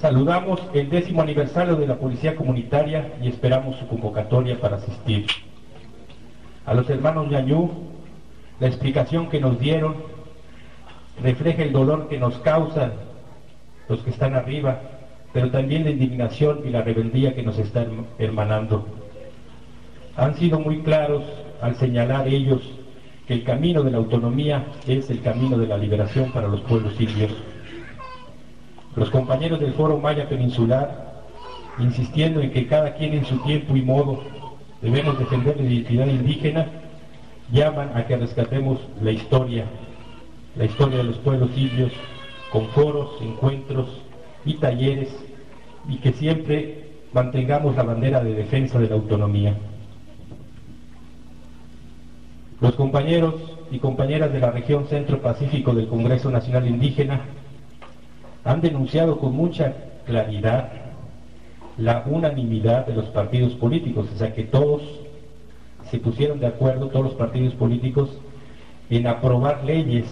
Saludamos el 10º aniversario de la Policía Comunitaria y esperamos su convocatoria para asistir. A los hermanos Ñañú, la explicación que nos dieron refleja el dolor que nos causan los que están arriba, pero también la indignación y la rebeldía que nos está hermanando. Han sido muy claros al señalar ellos que el camino de la autonomía es el camino de la liberación para los pueblos indios. Los compañeros del Foro Maya Peninsular, insistiendo en que cada quien en su tiempo y modo debemos defender la identidad indígena, llaman a que rescatemos la historia de los pueblos indios, con foros, encuentros y talleres, y que siempre mantengamos la bandera de defensa de la autonomía. Los compañeros y compañeras de la región Centro-Pacífico del Congreso Nacional Indígena han denunciado con mucha claridad la unanimidad de los partidos políticos, o sea que todos se pusieron de acuerdo, todos los partidos políticos, en aprobar leyes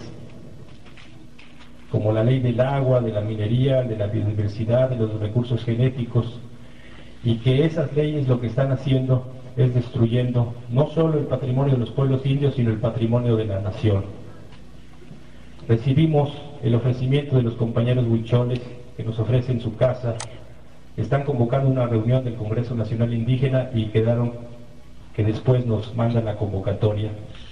como la ley del agua, de la minería, de la biodiversidad, de los recursos genéticos, y que esas leyes lo que están haciendo es destruyendo no solo el patrimonio de los pueblos indios, sino el patrimonio de la nación. Recibimos el ofrecimiento de los compañeros huicholes que nos ofrecen su casa, están convocando una reunión del Congreso Nacional Indígena y quedaron que después nos mandan la convocatoria.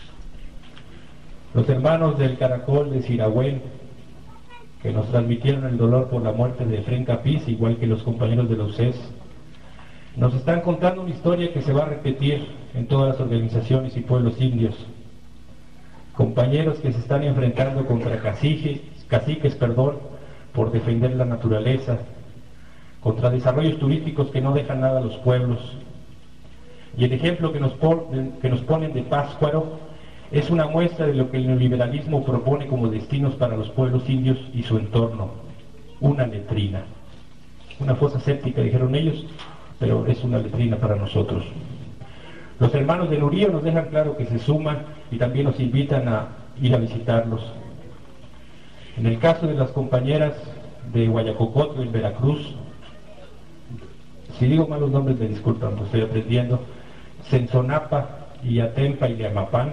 Los hermanos del Caracol de Sirahuén, que nos transmitieron el dolor por la muerte de Efrén Capiz, igual que los compañeros de la UCES, nos están contando una historia que se va a repetir en todas las organizaciones y pueblos indios. Compañeros que se están enfrentando contra caciques, por defender la naturaleza, contra desarrollos turísticos que no dejan nada a los pueblos. Y el ejemplo que nos ponen de Pátzcuaro es una muestra de lo que el neoliberalismo propone como destinos para los pueblos indios y su entorno: una letrina, una fosa séptica, dijeron ellos, pero es una letrina para nosotros. Los hermanos de Nurío nos dejan claro que se suman y también nos invitan a ir a visitarlos. En el caso de las compañeras de Guayacocotlo en Veracruz, si digo malos nombres me disculpan, pues estoy aprendiendo, Sensonapa y Atempa y Liamapán,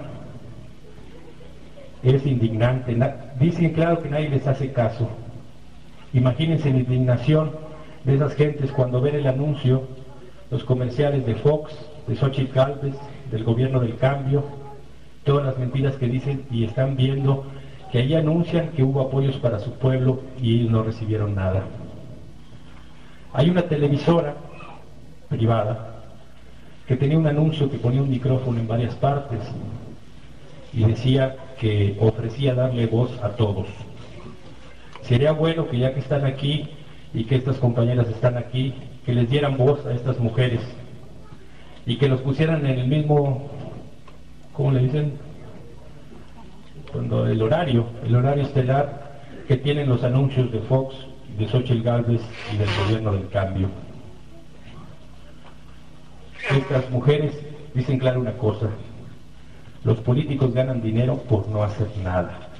es indignante. Dicen claro que nadie les hace caso. Imagínense la indignación de esas gentes cuando ven el anuncio, los comerciales de Fox, de Xochitl Gálvez, del gobierno del cambio, todas las mentiras que dicen, y están viendo que ahí anuncian que hubo apoyos para su pueblo y ellos no recibieron nada. Hay una televisora privada que tenía un anuncio que ponía un micrófono en varias partes y decía que ofrecía darle voz a todos. Sería bueno que ya que están aquí y que estas compañeras están aquí, que les dieran voz a estas mujeres y que los pusieran en el mismo, ¿cómo le dicen? Cuando el horario estelar que tienen los anuncios de Fox, de Xochitl Gálvez y del gobierno del cambio. Estas mujeres dicen claro una cosa: los políticos ganan dinero por no hacer nada.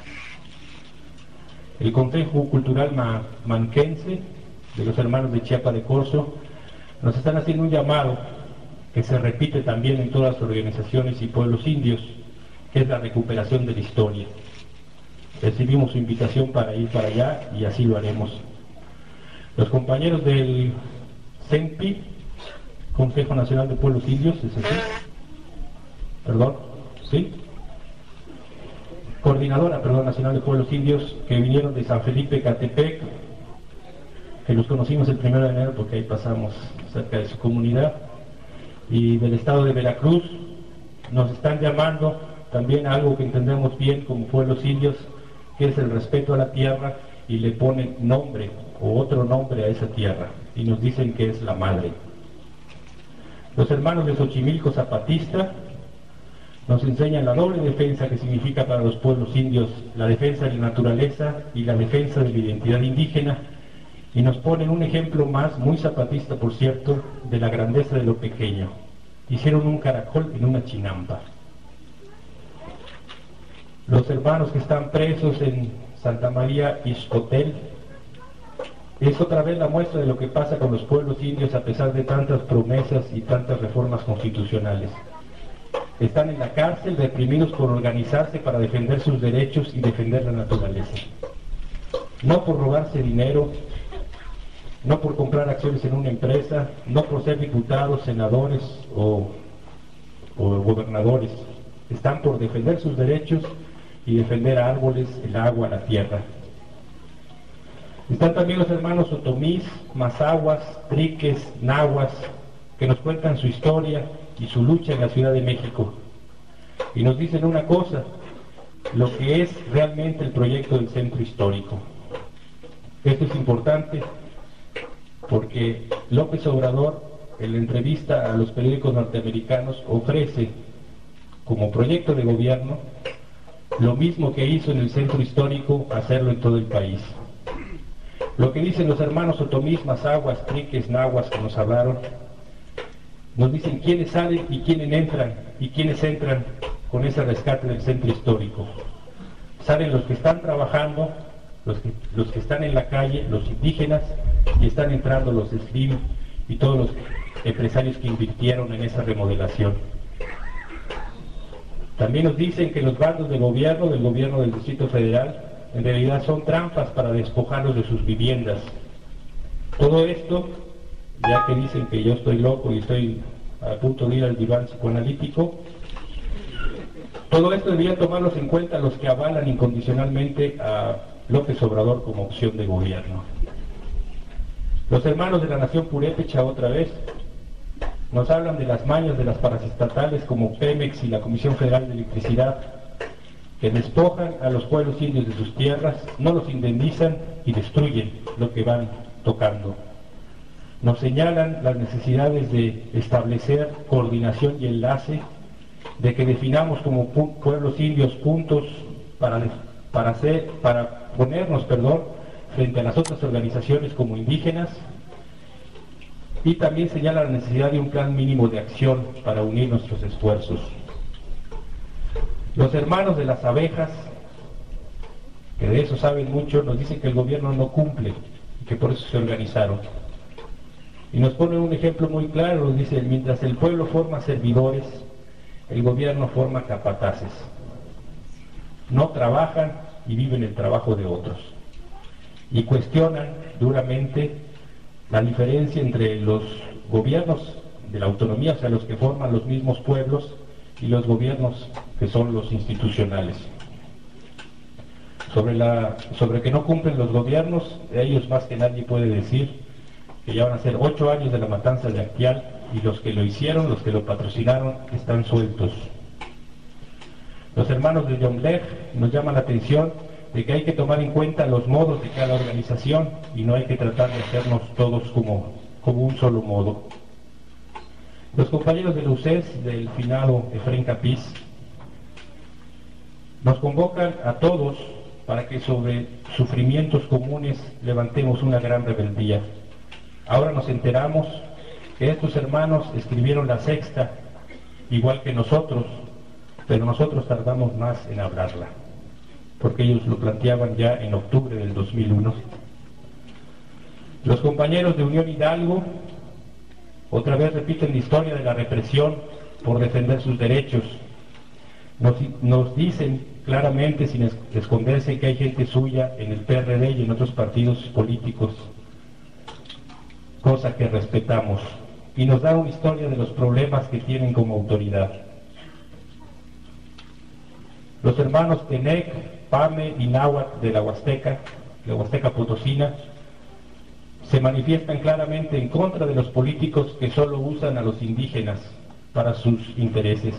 El Consejo Cultural Manquense de los hermanos de Chiapa de Corzo nos están haciendo un llamado que se repite también en todas las organizaciones y pueblos indios, que es la recuperación de la historia. Recibimos su invitación para ir para allá y así lo haremos. Los compañeros del CENPI, Consejo Nacional de Pueblos Indios, ¿es así? Perdón, ¿sí? Coordinadora, Nacional de Pueblos Indios, que vinieron de San Felipe, Catepec, que los conocimos el 1 de enero porque ahí pasamos cerca de su comunidad, y del estado de Veracruz, nos están llamando también a algo que entendemos bien como pueblos indios, que es el respeto a la tierra, y le ponen nombre o otro nombre a esa tierra, y nos dicen que es la madre. Los hermanos de Xochimilco Zapatista nos enseñan la doble defensa que significa para los pueblos indios la defensa de la naturaleza y la defensa de la identidad indígena, y nos ponen un ejemplo más, muy zapatista por cierto, de la grandeza de lo pequeño. Hicieron un caracol en una chinampa. Los hermanos que están presos en Santa María Ixcotel Es otra vez la muestra de lo que pasa con los pueblos indios a pesar de tantas promesas y tantas reformas constitucionales. Están en la cárcel, reprimidos por organizarse para defender sus derechos y defender la naturaleza. No por robarse dinero, no por comprar acciones en una empresa, no por ser diputados, senadores o gobernadores. Están por defender sus derechos y defender árboles, el agua, la tierra. Están también los hermanos otomís, mazahuas, triques, nahuas, que nos cuentan su historia y su lucha en la Ciudad de México. Y nos dicen una cosa, lo que es realmente el proyecto del centro histórico. Esto es importante porque López Obrador, en la entrevista a los periódicos norteamericanos, ofrece como proyecto de gobierno lo mismo que hizo en el centro histórico, hacerlo en todo el país. Lo que dicen los hermanos otomís, mazahuas, triques, nahuas que nos hablaron, nos dicen quiénes salen y quiénes entran con ese rescate del centro histórico. Salen los que están trabajando, los que están en la calle, los indígenas, y están entrando los SLIM y todos los empresarios que invirtieron en esa remodelación. También nos dicen que los bandos del gobierno del Distrito Federal, en realidad son trampas para despojarlos de sus viviendas. Todo esto, ya que dicen que yo estoy loco y estoy a punto de ir al diván psicoanalítico, todo esto deberían tomarlos en cuenta los que avalan incondicionalmente a López Obrador como opción de gobierno. Los hermanos de la Nación Purépecha, otra vez, nos hablan de las mañas de las paraestatales como Pemex y la Comisión Federal de Electricidad, que despojan a los pueblos indios de sus tierras, no los indemnizan y destruyen lo que van tocando. Nos señalan las necesidades de establecer coordinación y enlace, de que definamos como pueblos indios puntos para ponernos, frente a las otras organizaciones como indígenas, y también señala la necesidad de un plan mínimo de acción para unir nuestros esfuerzos. Los hermanos de las abejas, que de eso saben mucho, nos dicen que el gobierno no cumple y que por eso se organizaron. Y nos ponen un ejemplo muy claro, nos dicen, mientras el pueblo forma servidores, el gobierno forma capataces. No trabajan y viven el trabajo de otros. Y cuestionan duramente la diferencia entre los gobiernos de la autonomía, o sea, los que forman los mismos pueblos, y los gobiernos que son los institucionales. Sobre que no cumplen los gobiernos, ellos más que nadie puede decir que ya van a ser 8 años de la matanza de Actial, y los que lo hicieron, los que lo patrocinaron, están sueltos. Los hermanos de Yomlech nos llaman la atención de que hay que tomar en cuenta los modos de cada organización y no hay que tratar de hacernos todos como un solo modo. Los compañeros de la UCES, del finado Efrén Capiz, nos convocan a todos para que sobre sufrimientos comunes levantemos una gran rebeldía. Ahora nos enteramos que estos hermanos escribieron la sexta, igual que nosotros, pero nosotros tardamos más en hablarla, porque ellos lo planteaban ya en octubre del 2001. Los compañeros de Unión Hidalgo otra vez repiten la historia de la represión por defender sus derechos. Nos dicen claramente, sin esconderse, que hay gente suya en el PRD y en otros partidos políticos, cosa que respetamos, y nos da una historia de los problemas que tienen como autoridad. Los hermanos Tenec, Pame y Náhuatl de la Huasteca Potosina, se manifiestan claramente en contra de los políticos que solo usan a los indígenas para sus intereses.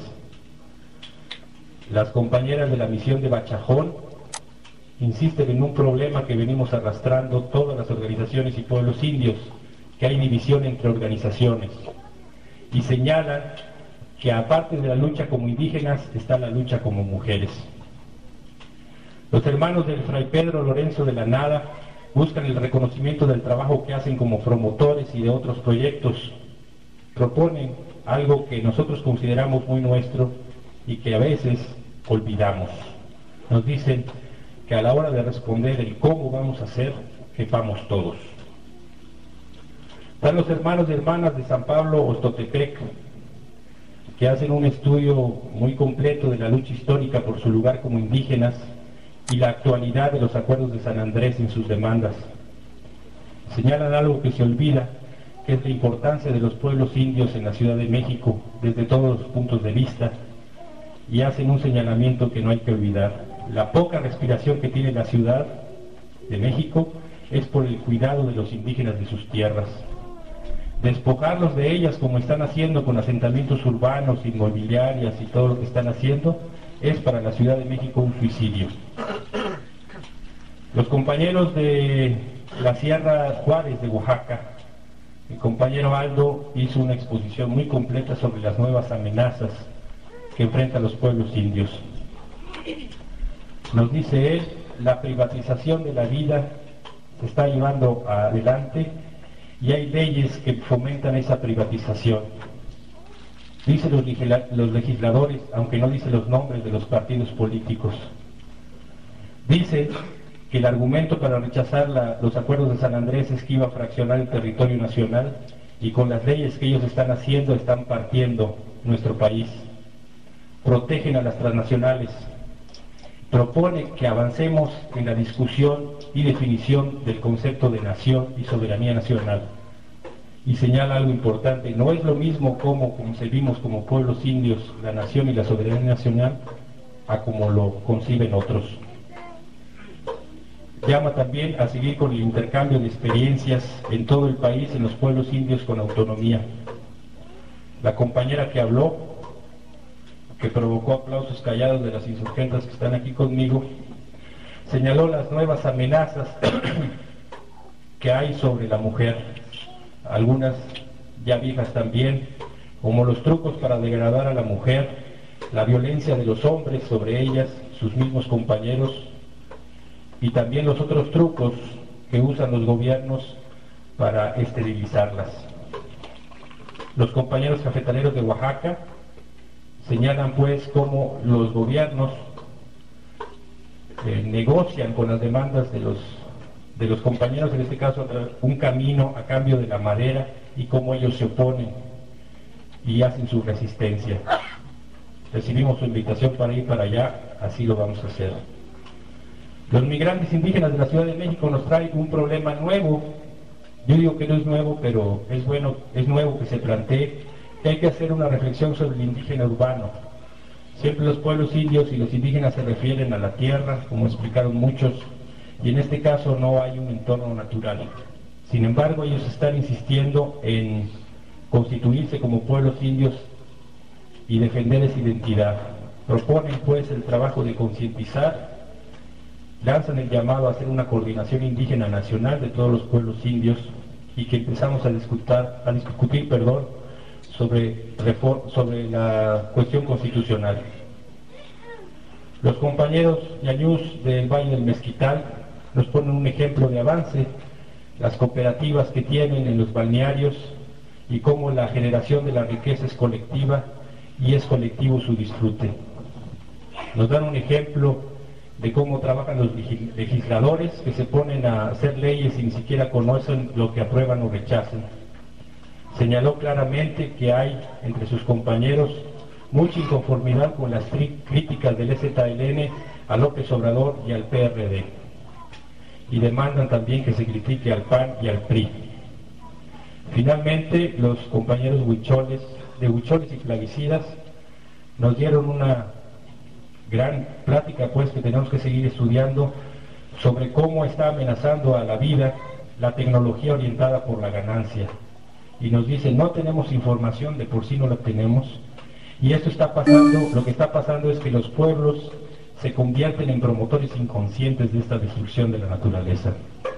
Las compañeras de la misión de Bachajón insisten en un problema que venimos arrastrando todas las organizaciones y pueblos indios, que hay división entre organizaciones, y señalan que aparte de la lucha como indígenas está la lucha como mujeres. Los hermanos del Fray Pedro Lorenzo de la Nada buscan el reconocimiento del trabajo que hacen como promotores y de otros proyectos. Proponen algo que nosotros consideramos muy nuestro y que a veces olvidamos. Nos dicen que a la hora de responder el cómo vamos a hacer, quepamos todos. Están los hermanos y hermanas de San Pablo Ostotepec, que hacen un estudio muy completo de la lucha histórica por su lugar como indígenas y la actualidad de los acuerdos de San Andrés en sus demandas. Señalan algo que se olvida, que es la importancia de los pueblos indios en la Ciudad de México desde todos los puntos de vista, y hacen un señalamiento que no hay que olvidar. La poca respiración que tiene la Ciudad de México es por el cuidado de los indígenas de sus tierras. Despojarlos de ellas, como están haciendo con asentamientos urbanos, inmobiliarias y todo lo que están haciendo, es para la Ciudad de México un suicidio. Los compañeros de la Sierra Juárez de Oaxaca, el compañero Aldo hizo una exposición muy completa sobre las nuevas amenazas que enfrentan los pueblos indios. Nos dice él, la privatización de la vida se está llevando adelante y hay leyes que fomentan esa privatización. Dice los legisladores, aunque no dice los nombres de los partidos políticos. Dice que el argumento para rechazar los acuerdos de San Andrés es que iba a fraccionar el territorio nacional, y con las leyes que ellos están haciendo están partiendo nuestro país. Protegen a las transnacionales. Propone que avancemos en la discusión y definición del concepto de nación y soberanía nacional. Y señala algo importante: no es lo mismo cómo concebimos como pueblos indios la nación y la soberanía nacional a como lo conciben otros. Llama también a seguir con el intercambio de experiencias en todo el país, en los pueblos indios con autonomía. La compañera que habló, que provocó aplausos callados de las insurgentes que están aquí conmigo, señaló las nuevas amenazas que hay sobre la mujer, algunas ya viejas también, como los trucos para degradar a la mujer, la violencia de los hombres sobre ellas, sus mismos compañeros, y también los otros trucos que usan los gobiernos para esterilizarlas. Los compañeros cafetaleros de Oaxaca señalan pues cómo los gobiernos negocian con las demandas de los compañeros, en este caso un camino a cambio de la madera, y cómo ellos se oponen y hacen su resistencia. Recibimos su invitación para ir para allá, así lo vamos a hacer. Los migrantes indígenas de la Ciudad de México nos traen un problema nuevo. Yo digo que no es nuevo, pero es nuevo que se plantee, que hay que hacer una reflexión sobre el indígena urbano. Siempre los pueblos indios y los indígenas se refieren a la tierra, como explicaron muchos, y en este caso no hay un entorno natural. Sin embargo, ellos están insistiendo en constituirse como pueblos indios y defender esa identidad. Proponen pues el trabajo de concientizar, lanzan el llamado a hacer una coordinación indígena nacional de todos los pueblos indios, y que empezamos a discutir sobre la cuestión constitucional. Los compañeros yañús del Valle del Mezquital nos ponen un ejemplo de avance, las cooperativas que tienen en los balnearios y cómo la generación de la riqueza es colectiva y es colectivo su disfrute. Nos dan un ejemplo de cómo trabajan los legisladores, que se ponen a hacer leyes y ni siquiera conocen lo que aprueban o rechazan. Señaló claramente que hay entre sus compañeros mucha inconformidad con las críticas del EZLN a López Obrador y al PRD, y demandan también que se critique al PAN y al PRI. Finalmente, los compañeros huicholes y plaguicidas nos dieron una gran plática, pues, que tenemos que seguir estudiando sobre cómo está amenazando a la vida la tecnología orientada por la ganancia. Y nos dicen, no tenemos información, de por sí no la tenemos, y esto está pasando. Lo que está pasando es que los pueblos se convierten en promotores inconscientes de esta destrucción de la naturaleza.